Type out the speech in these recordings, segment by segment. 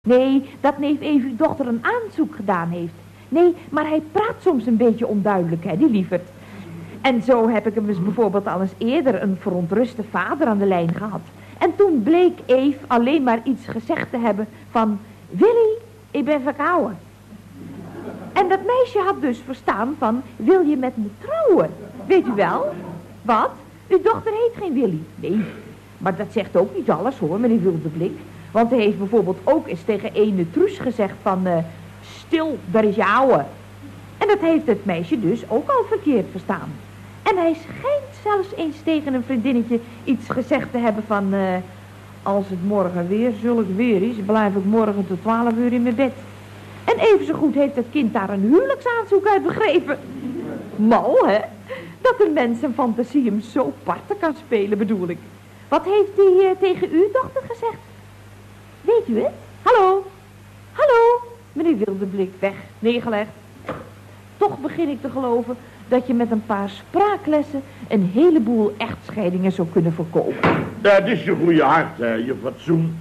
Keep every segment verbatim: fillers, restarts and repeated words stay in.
Nee, dat neef Eve uw dochter een aanzoek gedaan heeft. Nee, maar hij praat soms een beetje onduidelijk, hè, die lieverd. En zo heb ik hem dus bijvoorbeeld al eens eerder een verontruste vader aan de lijn gehad. En toen bleek Eve alleen maar iets gezegd te hebben van... Willy, ik ben verkouden. En dat meisje had dus verstaan van... Wil je met me trouwen? Weet u wel? Wat? Uw dochter heet geen Willy. Nee, maar dat zegt ook niet alles hoor, meneer Wildeblik. Want hij heeft bijvoorbeeld ook eens tegen ene Truus gezegd van... Uh, stil, daar is je ouwe. En dat heeft het meisje dus ook al verkeerd verstaan. En hij schijnt zelfs eens tegen een vriendinnetje iets gezegd te hebben van... Uh, als het morgen weer zulk weer is, blijf ik morgen tot twaalf uur in mijn bed. En even zo goed heeft het kind daar een huwelijksaanzoek uit begrepen. Mal, hè? Dat een mens zijn fantasie hem zo parten kan spelen, bedoel ik. Wat heeft hij uh, tegen uw dochter gezegd? Weet u het? Hallo? Hallo? Meneer Wildeblik, weg, neergelegd. Toch begin ik te geloven dat je met een paar spraaklessen een heleboel echtscheidingen zou kunnen voorkomen. Dat is je goede hart, hè, je fatsoen.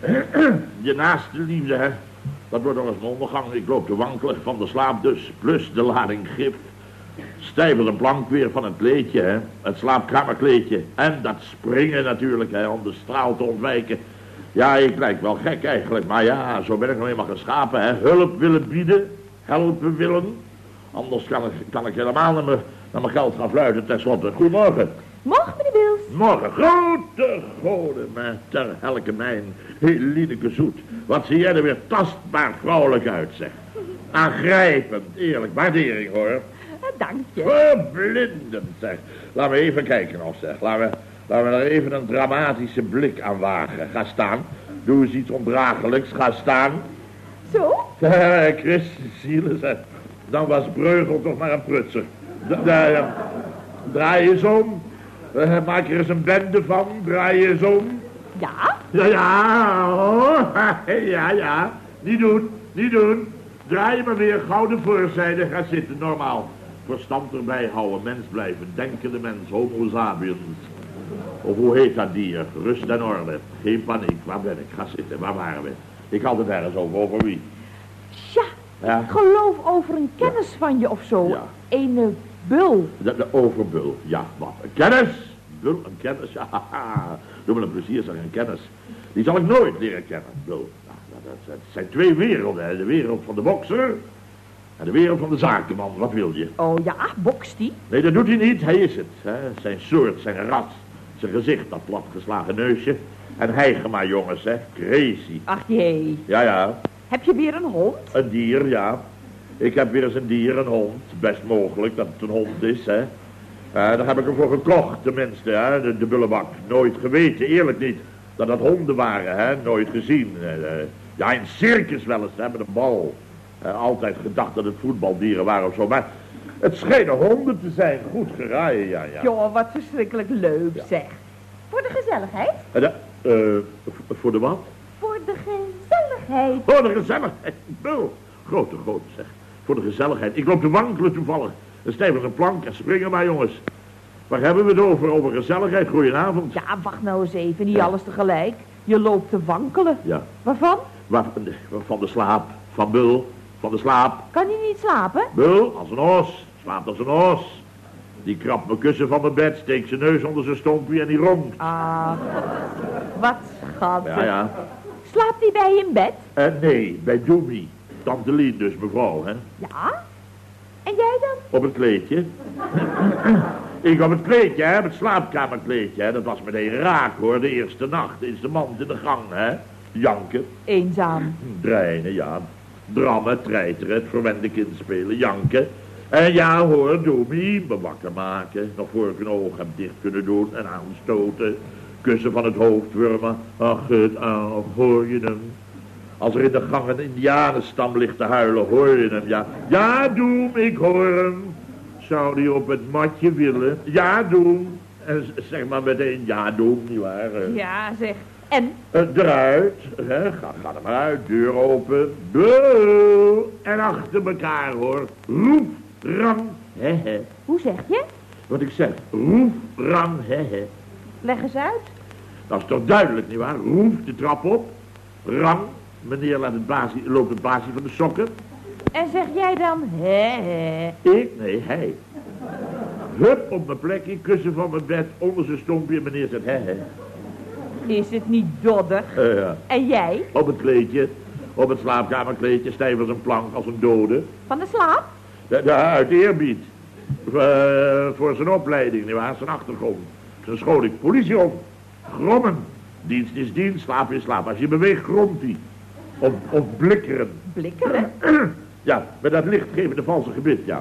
Je naaste liefde, hè. Dat wordt nog eens een ondergang. Ik loop te wankelen van de slaap dus, plus de lading gif. Stijver de plank weer van het kleedje, hè. Het slaapkamerkleedje. En dat springen natuurlijk, hè, om de straal te ontwijken. Ja, ik lijk wel gek eigenlijk, maar ja, zo ben ik nog eenmaal geschapen, hè. Hulp willen bieden, helpen willen. Anders kan ik, kan ik helemaal naar mijn, naar mijn geld gaan fluiten, tenslotte. Goedemorgen. Morgen, meneer Wils. Morgen. Grote goden, maar ter helke mijn, Helineke Zoet. Wat zie jij er weer tastbaar vrouwelijk uit, zeg. Aangrijpend, eerlijk, waardering, hoor. Dank je. Verblindend, zeg. Laten we even kijken nog, zeg. Laten we, laten we er even een dramatische blik aan wagen. Ga staan. Doe eens iets ondraaglijks. Ga staan. Zo? Christus zielen, zeg. Dan was Breugel toch maar een prutser. Da, da, da. Draai eens om. Uh, maak er eens een bende van. Draai eens om. Ja? Ja, ja. Oh. Ja, ja. Niet doen. Niet doen. Draai je maar weer. Gouden voorzijde. Ga zitten. Normaal. Verstand erbij houden. Mens blijven. Denkende mens. Homo sapiens. Of hoe heet dat dier? Rust en orde. Geen paniek. Waar ben ik? Ga zitten. Waar waren we? Ik had het ergens over. Over wie? Ja. Ja. Ik geloof over een kennis ja. van je of zo. Ja. Een uh, bul. De, de overbul, ja, wat? Een kennis? Bul, een kennis, ja, haha. Doe me een plezier, zeg, een kennis. Die zal ik nooit leren kennen, bul. Nou, dat, dat zijn twee werelden, hè. De wereld van de bokser en de wereld van de zakenman. Wat wil je? Oh ja, bokst die? Nee, dat doet hij niet, hij is het. Hè. Zijn soort, zijn ras, zijn gezicht, dat platgeslagen neusje. En hijgen maar, jongens, hè, crazy. Ach jee. Ja, ja. Heb je weer een hond? Een dier, ja. Ik heb weer eens een dier, een hond. Best mogelijk dat het een hond is, hè. Uh, daar heb ik hem voor gekocht, tenminste, hè. De, de bullebak. Nooit geweten, eerlijk niet, dat dat honden waren, hè. Nooit gezien. Uh, uh, ja, in circus wel eens, hè, met een bal. Uh, altijd gedacht dat het voetbaldieren waren of zo. Maar het schijnen honden te zijn. Goed geraaien, ja, ja. Joh, wat verschrikkelijk leuk, ja. zeg. Voor de gezelligheid? Uh, de, uh, voor de wat? Voor de gezelligheid. Voor de gezelligheid. Bul. Grote, grote, zeg. Voor de gezelligheid. Ik loop te wankelen toevallig. Dan stijven een plank en springen maar, jongens. Waar hebben we het over? Over gezelligheid. Goedenavond. Ja, wacht nou eens even. Niet ja. alles tegelijk. Je loopt te wankelen. Ja. Waarvan? Waar, van de slaap. Van Bul. Van de slaap. Kan je niet slapen? Bul, als een os. Slaapt als een os. Die krabt mijn kussen van mijn bed, steekt zijn neus onder zijn stompje en die ronkt. Ah, wat schattig. Ja, ja. Slaapt hij bij je in bed? Uh, nee, bij Doemie. Tante Lien dus, mevrouw, hè? Ja? En jij dan? Op het kleedje. Ik op het kleedje, hè? Het slaapkamerkleedje, hè? Dat was meteen raak, hoor. De eerste nacht is de man in de gang, hè? Janken. Eenzaam. Dreinen, ja. Drammen, treiteren, het verwende kind spelen, janken. En ja, hoor, Doemie, me wakker maken. Nog voor ik een oog heb dicht kunnen doen en aanstoten. Kussen van het hoofd wurmen. Ach, het aan, hoor je hem? Als er in de gang een indianenstam ligt te huilen, hoor je hem, ja. Ja, Doem, ik hoor hem. Zou die op het matje willen? Ja, Doem. En zeg maar meteen, ja, Doem, nietwaar? Ja, zeg. En? Uh, eruit. Hè? Ga, ga er maar uit. Deur open. Bul. En achter elkaar, hoor. Roef, rang, he, he. Hoe zeg je? Wat ik zeg. Roef, rang, he, he. Leg eens uit. Dat is toch duidelijk, nietwaar? Roef de trap op. Rang, Meneer laat het baasje, loopt het baasje van de sokken. En zeg jij dan, hè, hè? Ik? Nee, hij. Hup op mijn plekje, kussen van mijn bed, onder zijn stompje. Meneer zegt, hè, hè. Is het niet doddig? Uh, ja. En jij? Op het kleedje, op het slaapkamerkleedje, stijf als een plank, als een dode. Van de slaap? Ja, ja, uit eerbied. Uh, voor zijn opleiding, nietwaar, zijn achtergrond. Zijn scholing, politie op. Grommen. Dienst is dienst, slaap is slaap. Als je beweegt, gromt hij. Of, of blikkeren. Blikkeren? Ja, met dat lichtgevende valse gebit, ja.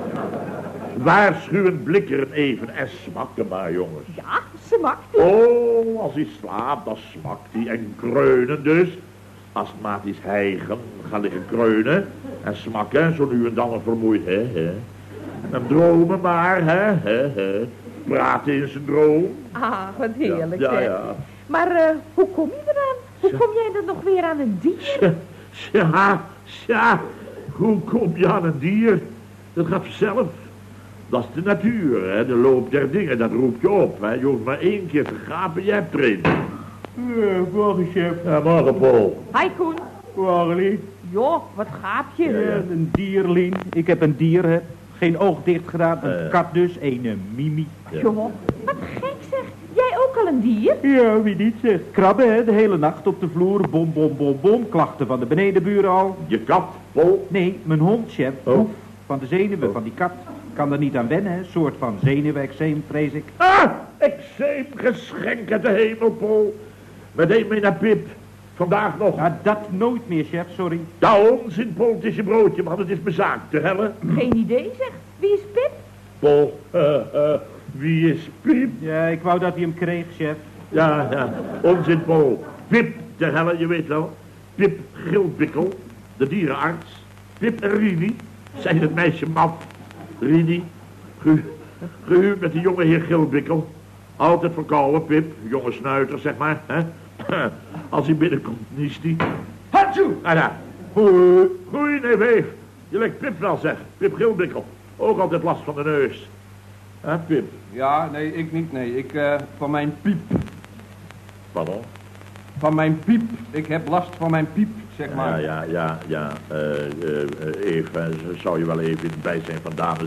Waarschuwend blikkeren even en smakken maar, jongens. Ja, smakt hij. Oh, als hij slaapt, dan smakt hij en kreunen dus. Astmatisch hijgen, gaan liggen kreunen en smakken, zo nu en dan een vermoeid, hè, hè. En dromen maar, hè, hè, hè. Praten in zijn droom. Ah, wat heerlijk, ja, ja, hè? ja. Maar uh, hoe kom je eraan? Hoe Tja. kom jij dan nog weer aan een dier? Ja, ja, hoe kom je aan een dier? Dat gaat vanzelf. Dat is de natuur, hè, de loop der dingen, dat roept je op, hè. Je hoeft maar één keer te gapen, je hebt er een. Ja, morgen, chef. Ja, morgen, Paul. Hi, Koen. Morgen. Joh, wat gaap je? Ja, ja. Een dierlien. Ik heb een dier, hè. Geen oog dicht gedaan. Een Eh. kat dus. Een uh, Mimi. Ja. Joh, wat gek zeg. Jij ook al een dier? Ja, wie niet zegt. Krabben, hè. De hele nacht op de vloer. Bom, bom, bom, bom. Klachten van de benedenburen al. Je kat, Paul. Nee, mijn hond, chef. Oh. Hoef van de zenuwen Oh. van die kat. Kan er niet aan wennen, hè. Soort van zenuwexeem, vrees ik. Ah, exeem, geschenk uit de hemel, Paul. Meteen mee naar Pip. Vandaag nog. Ja, dat nooit meer, chef. Sorry. Ja, onzin, Paul, het is je broodje, man. Het is mijn zaak, te hellen. Geen idee zeg. Wie is Pip? Paul, eh, eh, wie is Pip? Ja, ik wou dat hij hem kreeg, chef. Ja, ja, onzin, Paul. Pip, te hellen, je weet wel. Pip Gilbikkel, de dierenarts. Pip en Rini, zijn het meisje maf. Rini, ge, gehuwd met de jonge heer Gilbikkel. Altijd verkouden, Pip, jonge snuiter, zeg maar. Hè? Als hij binnenkomt, niest hij. Hatsjoe! Ah ja. Goeie, goeie, nee, weef. Je lijkt Pip wel, zeg. Pip Gilbikkel. Ook altijd last van de neus. Hè, Pip? Ja, nee, ik niet, nee. Ik, eh, van mijn piep. Pardon? Van mijn piep. Ik heb last van mijn piep, zeg Ja, maar. ja, ja, ja. Eh, eh, eh, Eve, eh, zou je wel even in het bijzijn van dames.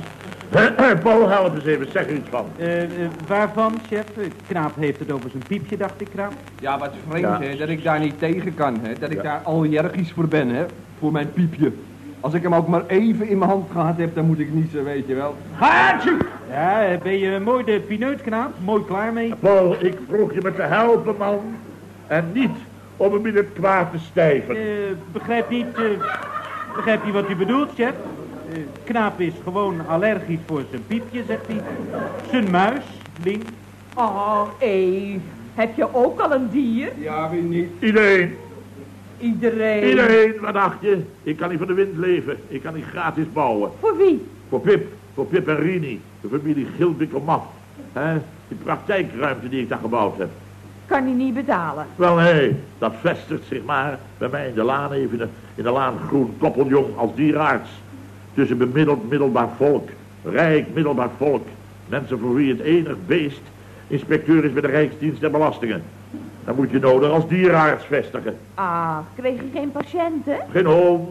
Paul, help eens even, zeg er iets van. Eh, eh, waarvan, chef? Eh, Knaap heeft het over zijn piepje, dacht ik, Knaap. Ja, wat vreemd, Ja. hè, dat ik daar niet tegen kan, hè. Dat ik Ja. daar allergisch voor ben, hè. Voor mijn piepje. Als ik hem ook maar even in mijn hand gehad heb, dan moet ik niezen, weet je wel. Hatsjoe! Ja, eh, ben je mooi de pineut, Knaap? Mooi klaar mee? Paul, ik vroeg je me te helpen, man. En niet om hem in het kwaad te stijven. Eh, begrijp niet, eh, begrijp niet wat u bedoelt, chef? Eh, Knaap is gewoon allergisch voor zijn piepje, zegt hij. Zijn muis, Link. Oh, Eve. Heb je ook al een dier? Ja, wie niet? Iedereen, Iedereen. iedereen, wat dacht je? Ik kan niet van de wind leven. Ik kan niet gratis bouwen. Voor wie? Voor Pip, voor Pip en Rini. De familie Gilbikkel-Maf. Hè? Die praktijkruimte die ik daar gebouwd heb. Kan hij niet betalen. Wel, nee, dat vestigt zich maar bij mij in de laan even in de, in de laan groen koppeljong als dierenarts. Tussen bemiddeld middelbaar volk, rijk middelbaar volk. Mensen voor wie het enig beest inspecteur is bij de Rijksdienst der Belastingen. Dan moet je nodig als dierenarts vestigen. Ah, kreeg je geen patiënten? Geen hond,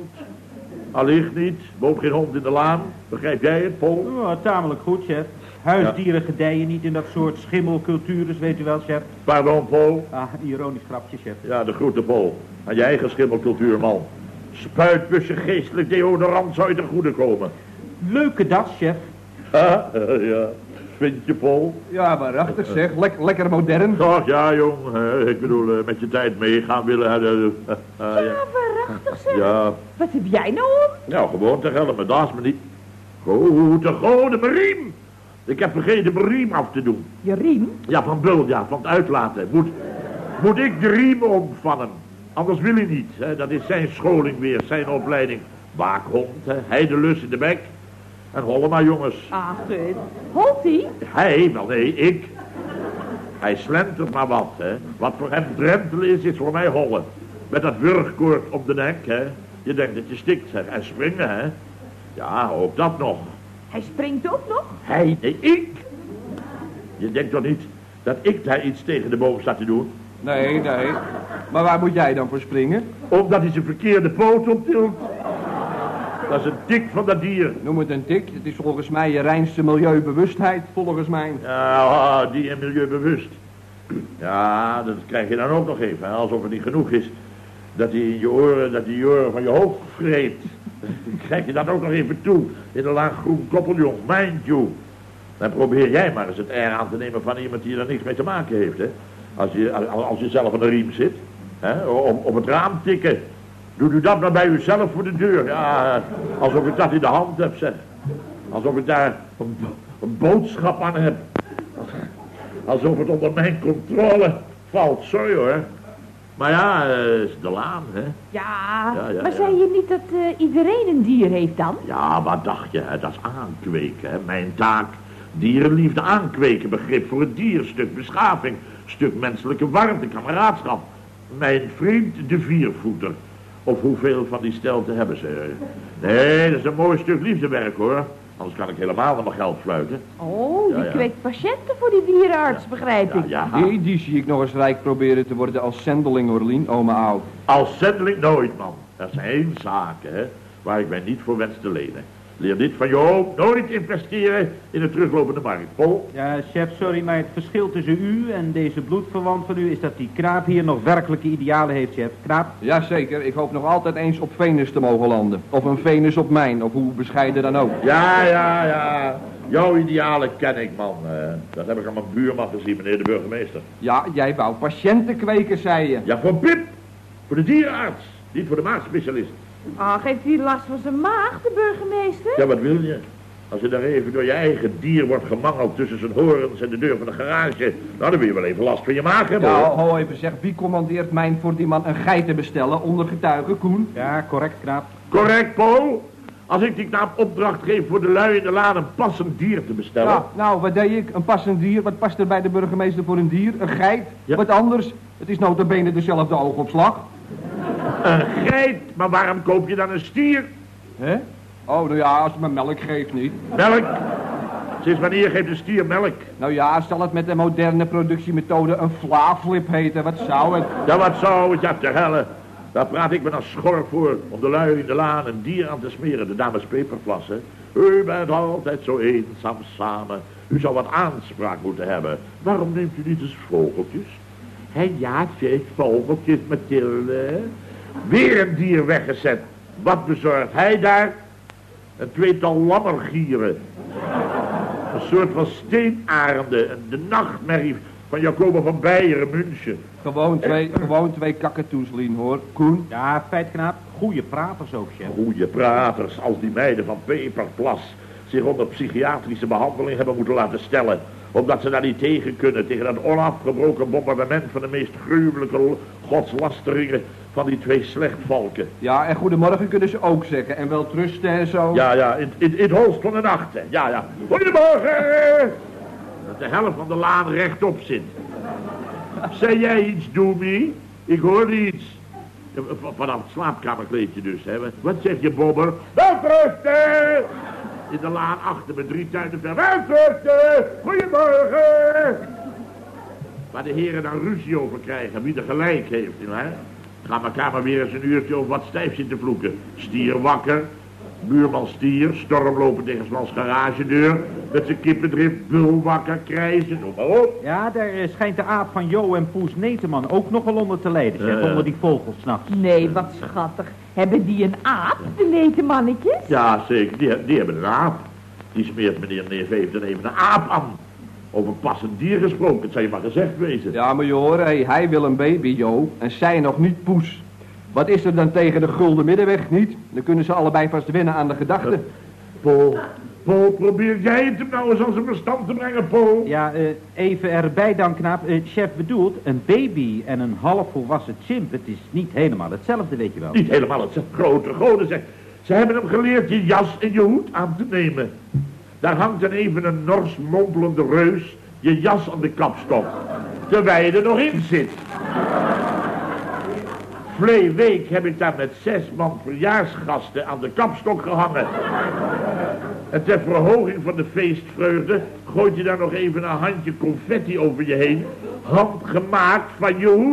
allicht niet, woont geen hond in de laan. Begrijp jij het, Paul? Oh, tamelijk goed, chef. Huisdieren gedijen niet in dat soort schimmelcultures, weet u wel, chef? Pardon, Paul? Ah, ironisch grapje, chef. Ja, de groeten, Paul. Aan je eigen schimmelcultuur, man. Spuitbussen geestelijk deodorant zou je ten goede komen. Leuke das, chef. Ha, ja. Vind je, Paul? Ja, waarachtig zeg. Lek, lekker modern. Ach ja, jong. eh, Ik bedoel, eh, met je tijd meegaan willen. eh, eh, eh, Ja, ja. waarachtig zeg. Ja, Wat heb jij nou om? nou gewoon te helpen, dat is me niet. Goed, te goden, mijn riem. Ik heb vergeten mijn riem af te doen. Je riem? Ja, van Bul, ja, van het uitlaten. Moet, moet ik de riem om van hem? Anders wil hij niet. Hè. Dat is zijn scholing weer, zijn opleiding. Waakhond, hè. Heidelus in de bek. En hollen maar, jongens. Ah, gut. Holt hij? Hij, wel nee, ik. Hij slentert maar wat, hè. Wat voor hem drentelen is, is voor mij hollen. Met dat wurgkoord om de nek, hè. Je denkt dat je stikt, zeg. En springen, hè. Ja, ook dat nog. Hij springt ook nog? Hij, nee, ik. Je denkt toch niet dat ik daar iets tegen de boom sta te doen? Nee, nee. Maar waar moet jij dan voor springen? Omdat hij zijn verkeerde poot optilt. Dat is een tik van dat dier. Noem het een tik. Het is volgens mij je reinste milieubewustheid, volgens mij. Ja, die en milieubewust. Ja, dat krijg je dan ook nog even, hè, alsof het niet genoeg is. Dat hij in je oren, dat hij je oren van je hoofd vreet. Dan krijg je dat ook nog even toe. In een laag groen koppeljong, mind you. Dan probeer jij maar eens het air aan te nemen van iemand die er niks mee te maken heeft, hè. Als je, als je zelf aan de riem zit. Hè, op, op het raam tikken. Doe u dat maar bij uzelf voor de deur. Ja, alsof ik dat in de hand heb, zeg. Alsof ik daar een, een boodschap aan heb. Alsof het onder mijn controle valt. Sorry hoor. Maar ja, uh, is de laan, hè? Ja, ja, ja maar ja. zei je niet dat uh, iedereen een dier heeft dan? Ja, wat dacht je, hè? Dat is aankweken, hè? Mijn taak. Dierenliefde aankweken, begrip voor het dier, stuk beschaving, stuk menselijke warmte, kameraadschap. Mijn vriend de viervoeter. Of hoeveel van die stelten hebben ze? Nee, dat is een mooi stuk liefdewerk, hoor. Anders kan ik helemaal naar mijn geld fluiten. Oh, die ja, ja. kweekt patiënten voor die dierenarts, Ja. begrijp ik. Ja, ja. Die, die zie ik nog eens rijk proberen te worden als zendeling, Orlien, oma oud. Als zendeling nooit, man. Er zijn zaken, hè, waar ik mij niet voor wens te lenen. Leer dit van je hoop, nooit investeren in een teruglopende markt. Paul? Ja, chef, sorry, maar het verschil tussen u en deze bloedverwant van u is dat die Knaap hier nog werkelijke idealen heeft, chef. Knaap? Jazeker, ik hoop nog altijd eens op Venus te mogen landen. Of een Venus op mijn, of hoe bescheiden dan ook. Ja, ja, ja. Jouw idealen ken ik, man. Uh, dat heb ik aan mijn buurman gezien, meneer de burgemeester. Ja, jij wou patiënten kweken, zei je. Ja, voor Pip. Voor de dierenarts. Niet voor de maagspecialist. Ah, geeft hij last van zijn maag, de burgemeester? Ja, wat wil je? Als je daar even door je eigen dier wordt gemangeld tussen zijn horens en de deur van de garage, nou, dan wil je wel even last van je maag hebben, Ja, hoor. ho even zeg, wie commandeert mij voor die man een geit te bestellen onder getuige, Koen? Ja, correct, Knaap. Correct, Paul. Als ik die knaap opdracht geef voor de lui in de laan een passend dier te bestellen. Ja, nou, wat deed ik? Een passend dier. Wat past er bij de burgemeester voor een dier? Een geit? Ja. Wat anders? Het is nota bene dezelfde oogopslag. Een geit, maar waarom koop je dan een stier? Hè? Oh, nou ja, als het me melk geeft niet. Melk? Sinds wanneer geeft een stier melk? Nou ja, zal het met de moderne productiemethode een flaaflip heten? Wat zou het? Ja, wat zou het? Ja, te helle. Daar praat ik me dan schor voor om de lui in de laan een dier aan te smeren. De dames Peperplassen. U bent altijd zo eenzaam samen. U zou wat aanspraak moeten hebben. Waarom neemt u niet eens vogeltjes? Hé, ja, zeg, vogeltjes, Mathilde. Weer een dier weggezet. Wat bezorgt hij daar? Een tweetal lammergieren. Een soort van steenarenden. De nachtmerrie van Jacoba van Beieren, München. Gewoon twee, gewoon twee kakatoes, Lien, hoor. Koen? Ja, feit, Knaap. Goeie praters ook, chef. Goeie praters als die meiden van Peperplas zich onder psychiatrische behandeling hebben moeten laten stellen. Omdat ze daar niet tegen kunnen, tegen dat onafgebroken bombardement van de meest gruwelijke godslasteringen van die twee slechtvalken. Ja, en goedemorgen kunnen ze ook zeggen. En wel trusten en zo. Ja, ja, in, in, in het holst van de nacht, hè. Ja, ja. Goedemorgen! Dat de helft van de laan rechtop zit. Zei jij iets, Doemie? Ik hoorde iets. Ja, vanaf het slaapkamerkleedje dus, hè. Wat zeg je, Bobber? Welterusten! In de laan achter me, drie tuinen ver. Welterusten! Goedemorgen! Waar de heren dan ruzie over krijgen, wie er gelijk heeft, hè. Gaan elkaar maar weer eens een uurtje over wat stijf zitten vloeken. Stier wakker, buurman stier, stormlopen tegen Smans garagedeur, met zijn kippendrift, bul wakker, krijzen, noem maar op. Ja, daar eh, schijnt de aap van Jo en Poes Neteman ook nog wel onder te lijden, chef. Eh. Onder die vogels 's nachts. Nee, wat schattig. Hebben die een aap, de netemannetjes? Ja, zeker, die, die hebben een aap. Die smeert meneer Neef heeft er even een aap aan. Over passend dier gesproken, het zou je maar gezegd wezen. Ja, maar je hoort, hey, hij wil een baby, Jo, en zij nog niet Poes. Wat is er dan tegen de gulden middenweg niet? Dan kunnen ze allebei vast winnen aan de gedachte. Paul, Paul, probeer jij het hem nou eens aan zijn verstand te brengen, Paul? Ja, eh, even erbij dan, Knaap. Eh, chef bedoelt, een baby en een halfvolwassen chimp, het is niet helemaal hetzelfde, weet je wel. Niet helemaal het grote goden, zeg. Ze hebben hem geleerd je jas en je hoed aan te nemen. Daar hangt dan even een nors mompelende reus je jas aan de kapstok. Terwijl je er nog in zit. Vlee week heb ik daar met zes man verjaarsgasten aan de kapstok gehangen. En ter verhoging van de feestvreugde gooit je daar nog even een handje confetti over je heen. Handgemaakt van je hoed.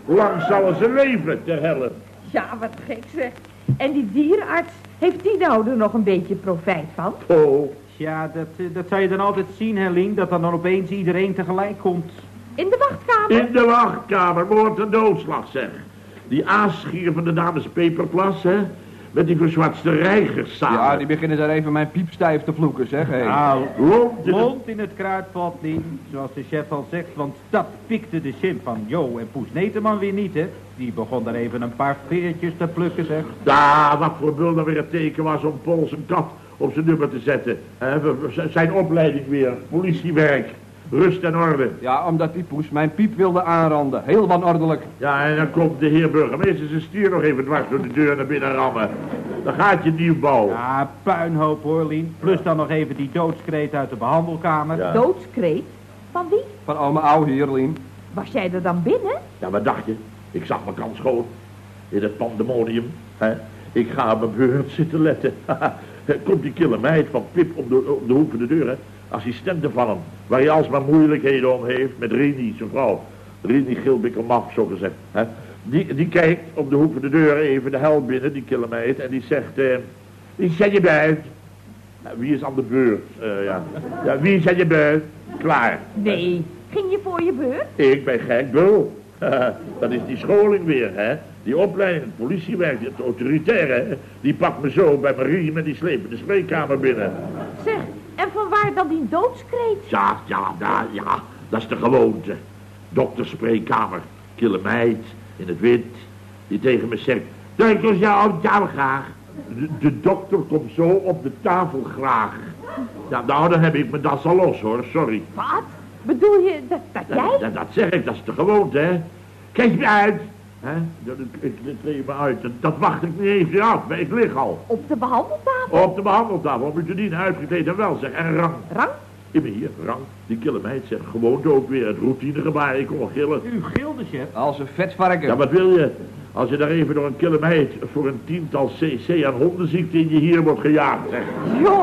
Hoe lang zal ze leven, ter helle? Ja, wat gek zeg. En die dierenarts, heeft die nou er nog een beetje profijt van? Oh. Ja, dat, uh, dat zou je dan altijd zien, Helene, dat dan, dan opeens iedereen tegelijk komt. In de wachtkamer? In de wachtkamer, moord en doodslag, zeg. Die aasgier van de dames Peperplas, hè? Met die verzwatste reigers samen. Ja, die beginnen daar even mijn piepstijf te vloeken, zeg. Hey. Nou, Lont in, mond in het kruidvat, Lien, zoals de chef al zegt, want dat pikte de chimp van Jo en Poes Neteman weer niet, hè. Die begon daar even een paar veertjes te plukken, zeg. Ja, wat voor bul dan weer het teken was om Pols een kat op zijn nummer te zetten. He, zijn opleiding weer, politiewerk, rust en orde. Ja, omdat die Poes mijn piep wilde aanranden. Heel wanordelijk. Ja, en dan komt de heer burgemeester zijn stier nog even dwars door de deur naar binnen rammen. Dan gaat je nieuwbouw. Ja, puinhoop hoor, Lien. Plus dan nog even die doodskreet uit de behandelkamer. Ja. Doodskreet? Van wie? Van oma Ouw hier, Lien. Was jij er dan binnen? Ja, wat dacht je? Ik zag mijn kans schoon. In het pandemonium. Hè? Ik ga op mijn beurt zitten letten. Komt die kille meid van Pip op de, op de hoek van de deur, hè? Assistente van hem. Waar hij alsmaar moeilijkheden om heeft met Rini, zijn vrouw. Rini Gilbikkelmaf, zo gezegd. Hè? Die, die kijkt op de hoek van de deur even de hel binnen, die kille meid. En die zegt, eh, wie zet je buiten? Nou, wie is aan de beurt? Uh, ja. ja, wie zet je buiten? Klaar. Nee. Ging je voor je beurt? Ik ben gek bul. Dat is die scholing weer, hè. Die opleiding, het politiewerk, het autoritaire, hè. Die pakt me zo bij mijn riem en die sleept de spreekkamer binnen. Zeg, en vanwaar dan die doodskreet? Ja, ja, ja, ja, dat is de gewoonte. Dokterspreekkamer, kille meid, in het wit, die tegen me zegt, duikels jou op tafel graag. De, de dokter komt zo op de tafel graag. Ja, nou, dan heb ik me das al los, hoor, sorry. Wat? Bedoel je dat, dat jij? Dat, dat, dat zeg ik, dat is de gewoonte, hè. Kijk me uit. Hè? Dat, ik treed me uit. Dat, dat wacht ik niet even af, maar ik lig al. Op de behandeltafel? Op de behandeltafel, om u te dienen, uitgekleed en wel, zeg. En rang. Rang? Ik ben hier, rang. Die kille meid zegt gewoon dood weer. Het routinegebaar, ik kon gillen. U gilde, chef. Als een vetvarken. Ja, wat wil je? Als je daar even door een kille meid voor een tiental cc aan hondenziekte in je hier wordt gejaagd, zeg. Joh.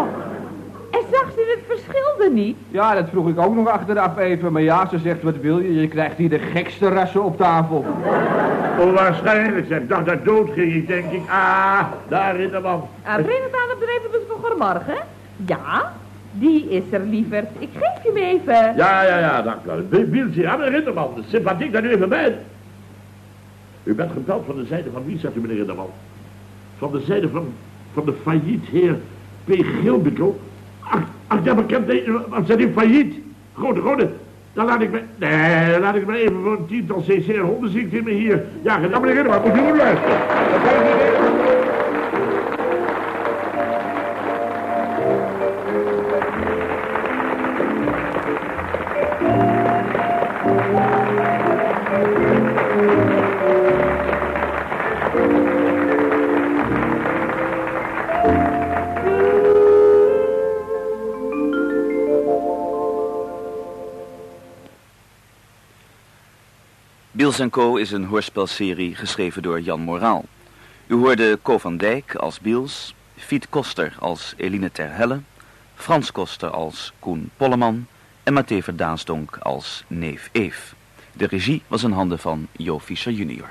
En zag ze het verschil er niet? Ja, dat vroeg ik ook nog achteraf even. Maar ja, ze zegt, wat wil je? Je krijgt hier de gekste rassen op tafel. Onwaarschijnlijk, zeg. Ik dacht dat dood ging. Ik denk, ik, ah, daar in de man. Uh, breng het aan op de revenbus van goedemorgen. Ja, die is er, lieverd. Ik geef je hem even. Ja, ja, ja, dank u. Wieltje, ja, meneer Rinderman. Sympathiek dat u even bent. U bent gebeld van de zijde van wie, zegt u, meneer Rinderman? Van de zijde van, van de failliet heer P. Gilbikkel. Ach, ach, ja, bekend, wat zijn die failliet? Grote, grote. Dan laat ik me, nee, dan laat ik me even voor een tiental cc hondenziekte in me hier. Ja, gedaan, meneer Rinderman, moet u goed luisteren. Biels en Co. is een hoorspelserie geschreven door Jan Moraal. U hoorde Co van Dijk als Biels, Fiet Koster als Eline ter Helle, Frans Koster als Koen Polleman en Mathé Verdaansdonk als neef Eef. De regie was in handen van Jo Fischer junior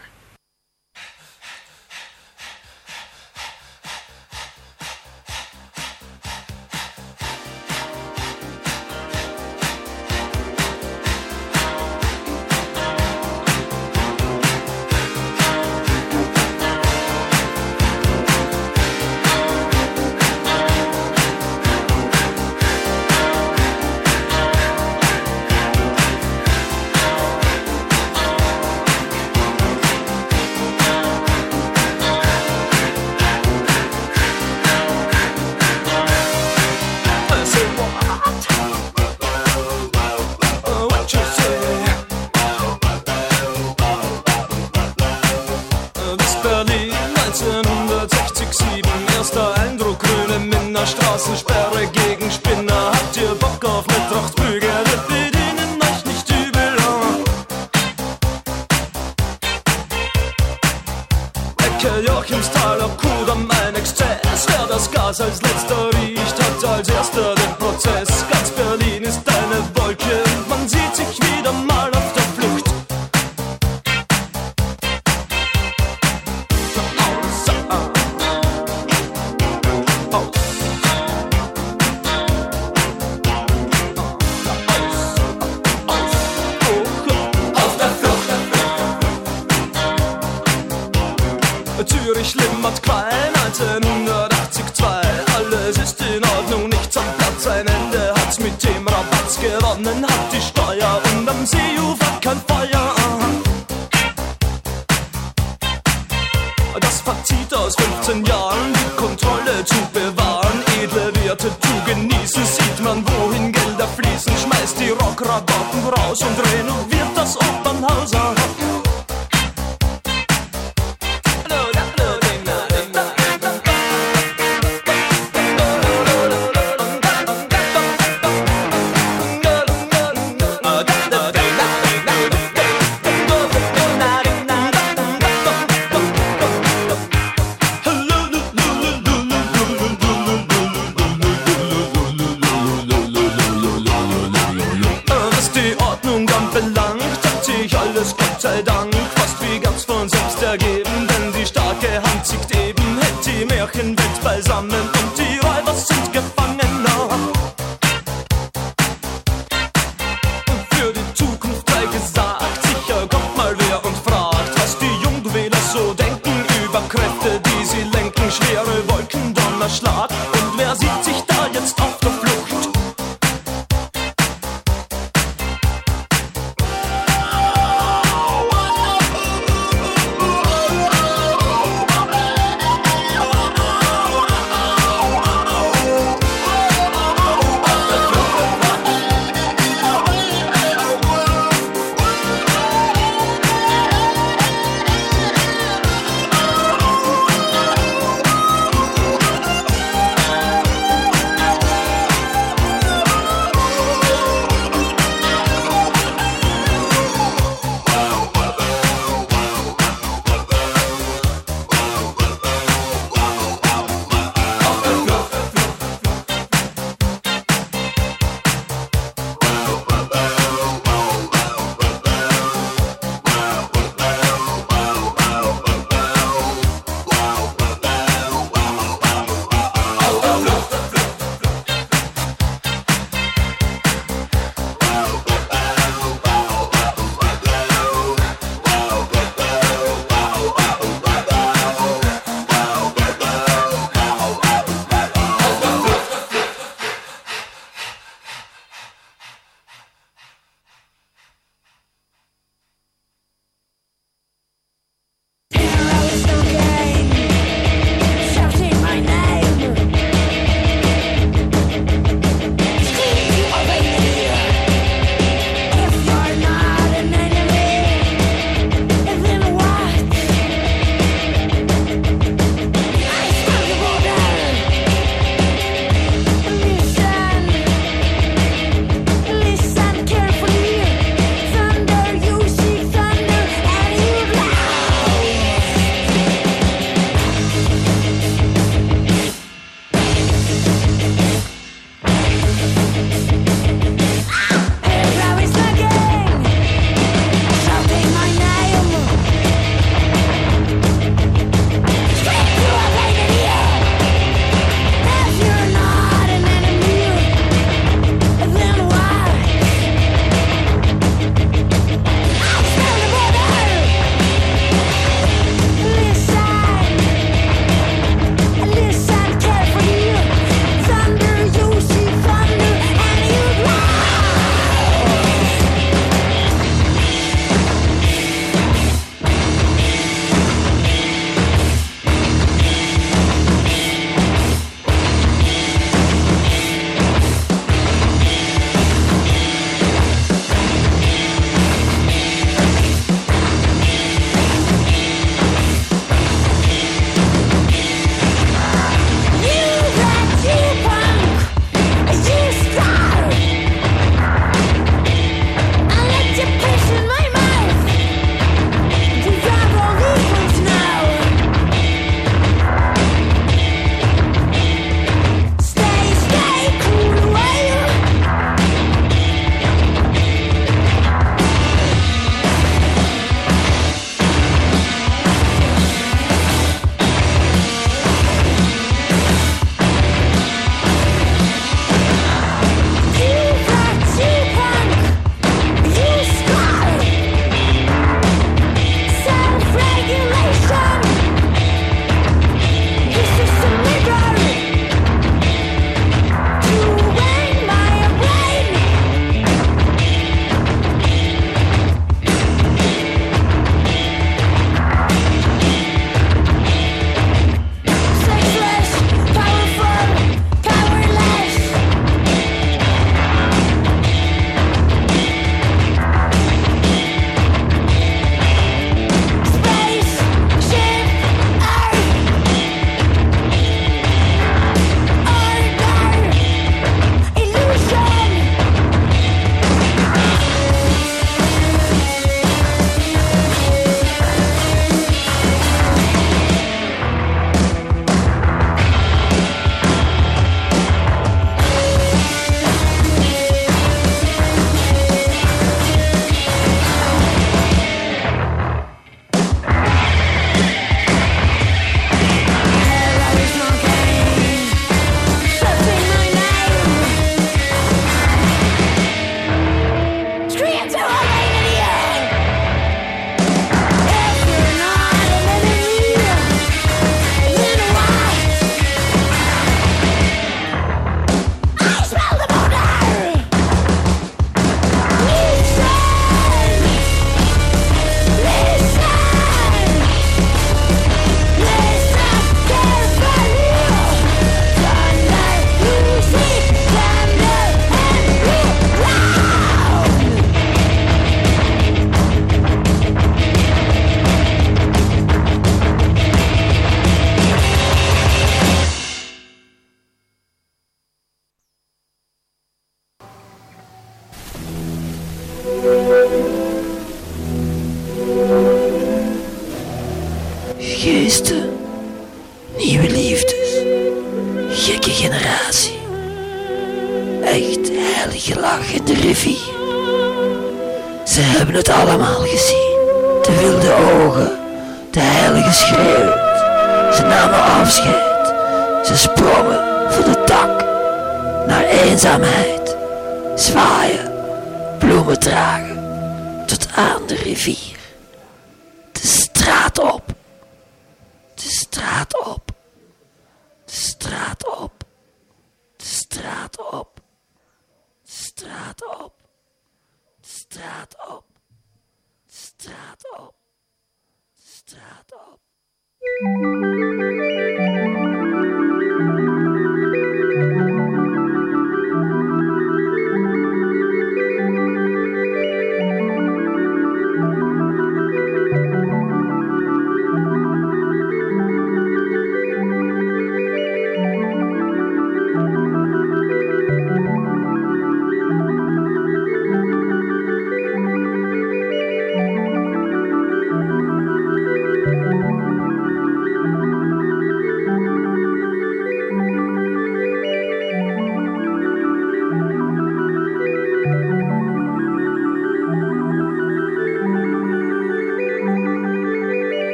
Straßensperre gegen Spinner. Habt ihr Bock auf Mittwochsbügel? Wir bedienen euch nicht übel. Ecke Joachimsthaler, Kudamm, ein Exzess. Wer das Gas als letzter riecht, hat als erster den Prozess. Ganz Berlin ist eine Wolke und man sieht sich wieder mal auf der Flucht. Matt Quai neunzehnhundertachtzig-zwei. Alles ist in Ordnung, nichts am Platz, ein Ende hat's mit dem Rabatz gewonnen, hat die Steuer und am Seeufer kein Feuer. Das Fazit aus fünfzehn Jahren, die Kontrolle zu bewahren, edle Werte zu genießen, sieht man, wohin Gelder fließen, schmeißt die Rockrabatten raus und renoviert das Opernhaus. Sei Dank, fast wie ganz von selbst ergeben, denn die starke Hand zieht eben, hält die Märchenwelt beisammen und die Räuber sind gefangen. Für die Zukunft sei gesagt, sicher kommt mal wer und fragt, was die Jungwähler so denken über Kräfte, die sie lenken, schwere Wolken, Donnerschlag, und wer sieht sich da jetzt auf der Flucht? Nieuwe liefdes. Gekke generatie. Echt heilige lach in de rivier. Ze hebben het allemaal gezien. De wilde ogen. De heilige schreeuw. Ze namen afscheid. Ze sprongen voor de dak. Naar eenzaamheid. Zwaaien. Bloemen dragen. Tot aan de rivier. De straat op. De straat op. De straat op. De straat op. De straat op. De straat op. De straat op. De straat op.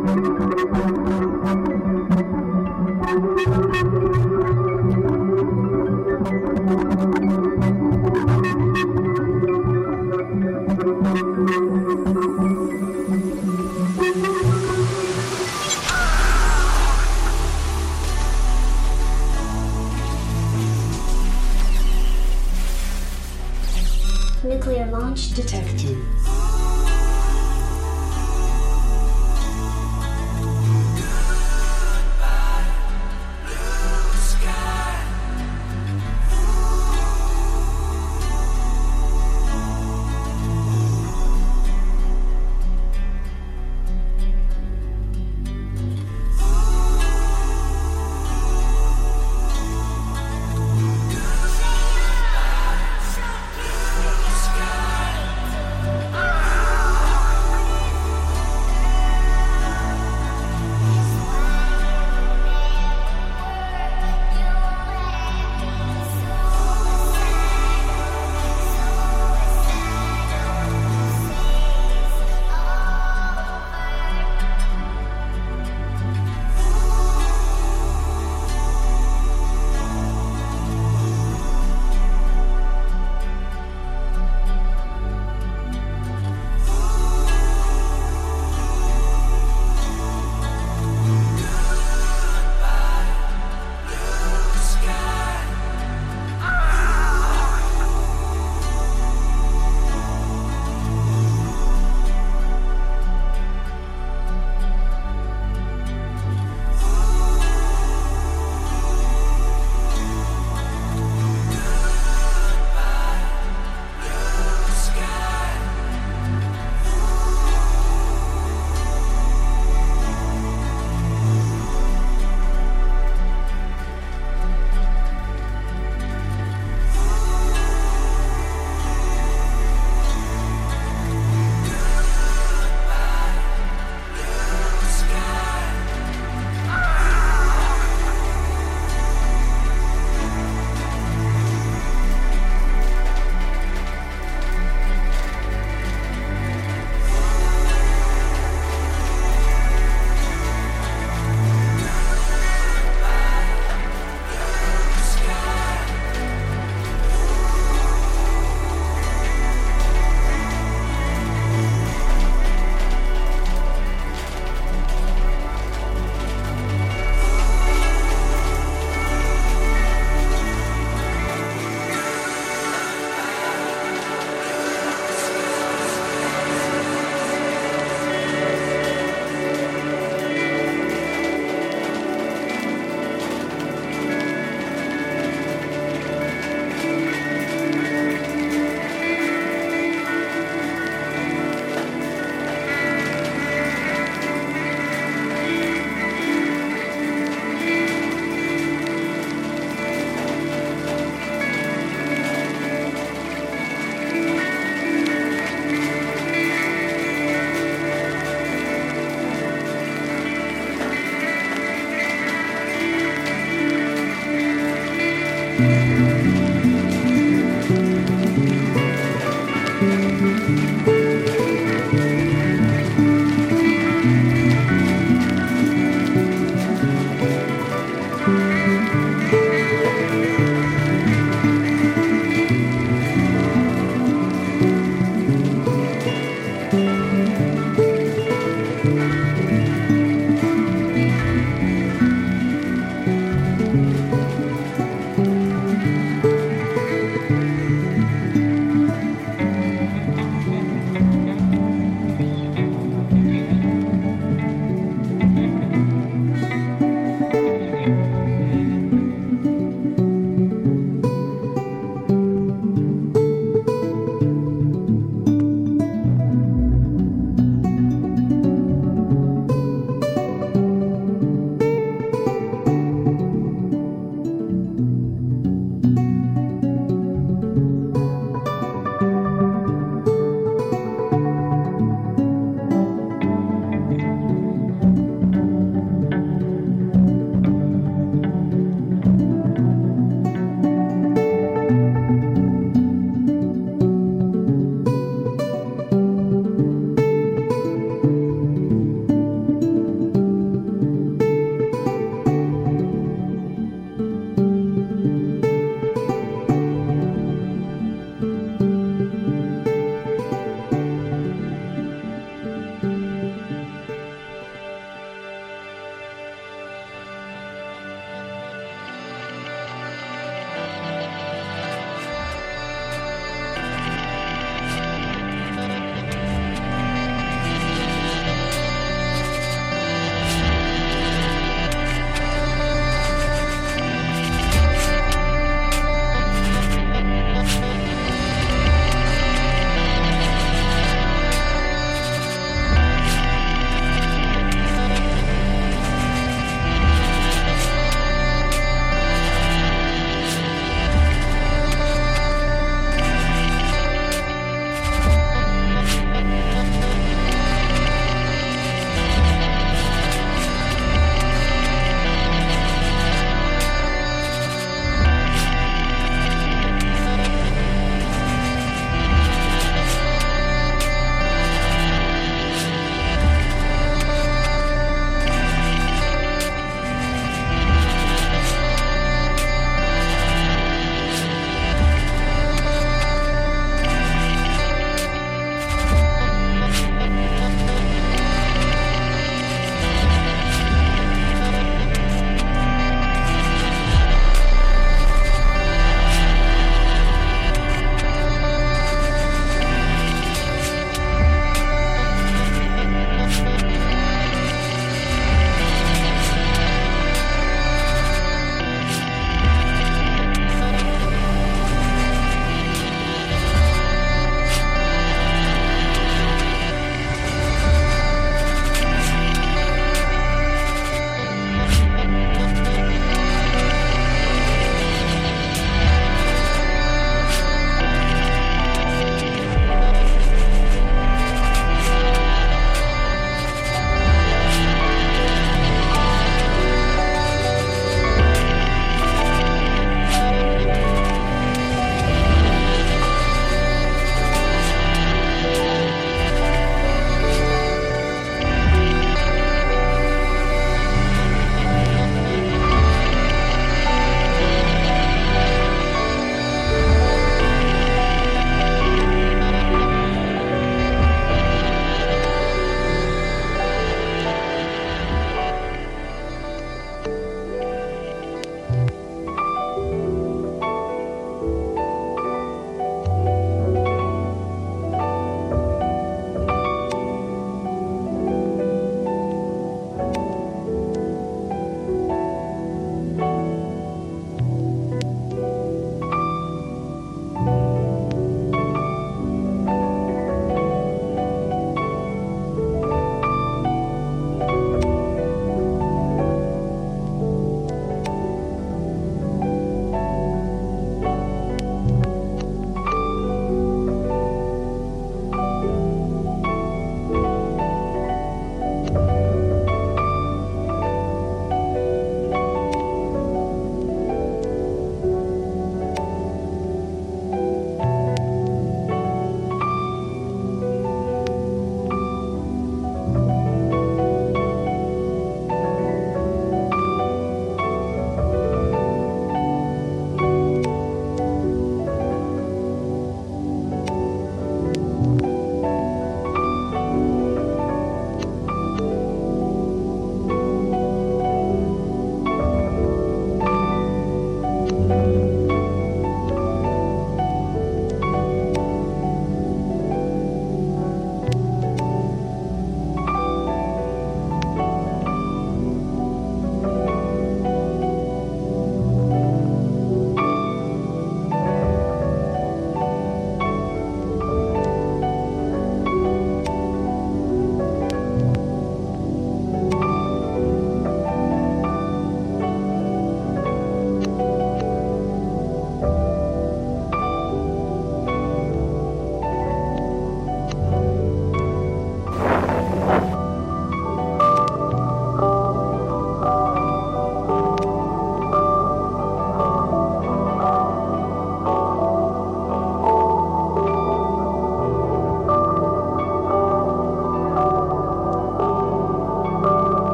Nuclear launch detected.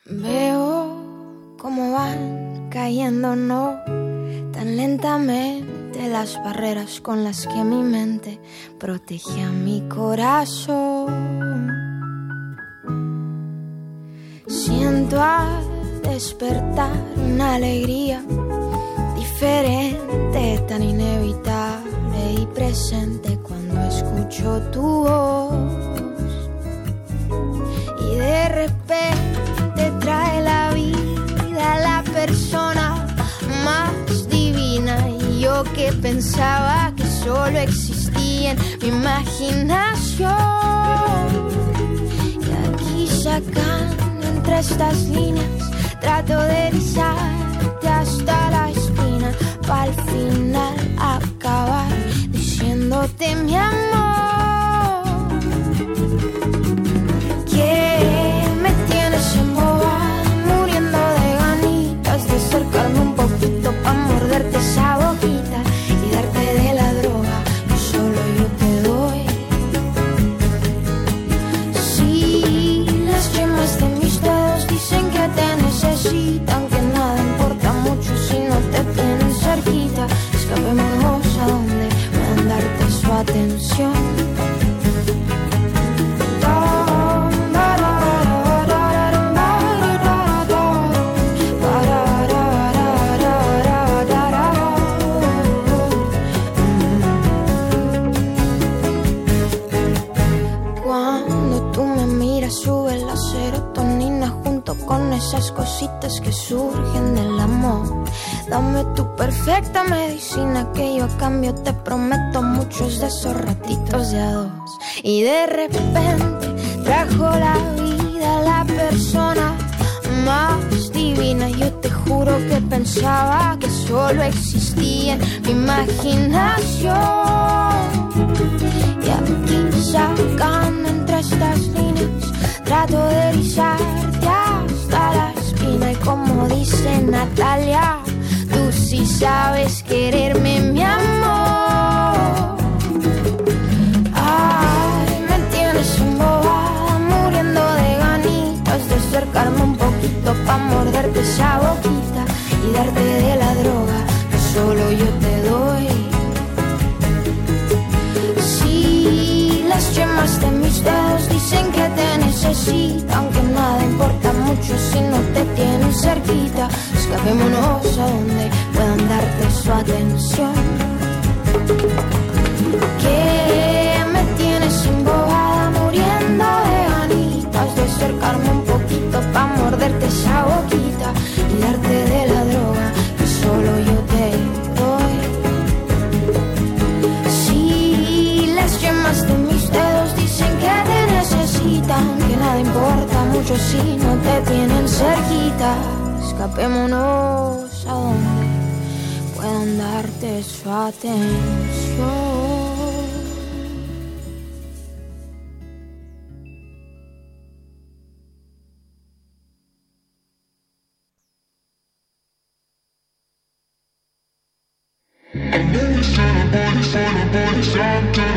Veo cómo van cayendo, no tan lentamente, las barreras con las que mi mente protege a mi corazón. Siento al despertar una alegría diferente, tan inevitable y presente cuando escucho tu voz. Y de repente trae la vida la persona más divina, y yo que pensaba que solo existía en mi imaginación. Y aquí sacando entre estas líneas trato de erizarte hasta la espina, para al final acabar diciéndote mi amor. Que me tienes embobada, muriendo de ganitas de acercarme un poquito pa' morderte esa boquita y darte de la droga que solo yo te doy. Sí, las yemas de mis dedos dicen que te necesitan, que nada importa mucho si no te tienen cerquita. Escapémonos a donde puedan darte su atención. Con esas cositas que surgen del amor. Dame tu perfecta medicina, que yo a cambio te prometo muchos de esos ratitos de a dos. Y de repente trajo la vida la persona más divina. Yo te juro que pensaba que solo existía en mi imaginación. Y aquí sacando entre estas líneas trato de erizarte hasta la espina. Y como dice Natalia, tú sí sabes quererme, mi amor. Ay, me tienes embobada, muriendo de ganitas de acercarme un poquito pa' morderte esa boquita y darte de la droga que solo yo te doy. Sí, las yemas de mis dedos dicen que te necesitan, aunque nada importa mucho si no te tienen cerquita. Escapémonos a donde puedan darte su atención. Que me tienes embobada, muriendo de ganitas de acercarme un poquito pa' morderte esa boquita y darte de la droga que solo yo te doy. Sí, las yemas de mis dedos dicen que te necesitan, que nada importa mucho si no te tienen cerquita. Escapémonos a donde puedan darte su atención. I'm always trying to body, trying to body, something.